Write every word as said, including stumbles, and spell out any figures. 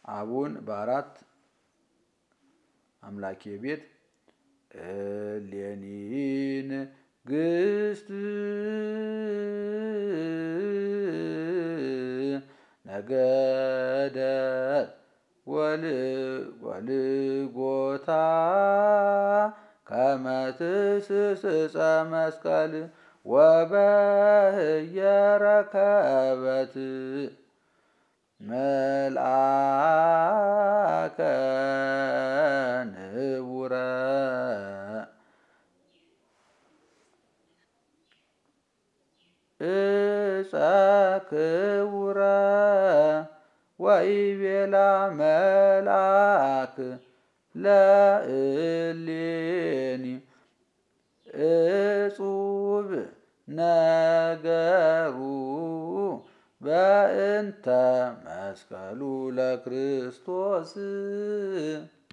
አቡን በአራት አምላኬ ቤት እሌኒን ግስት ነገደት ወልጎታ ከመ ትስስፀ መስቀል ወበህየ ረከበት መልአከ ንቡረ እፀ ክቡረ ወይቤላ መልአክ ለእሌኒ እጹብ ነገሩ በእንተ መስቀሉ ለክርስቶስ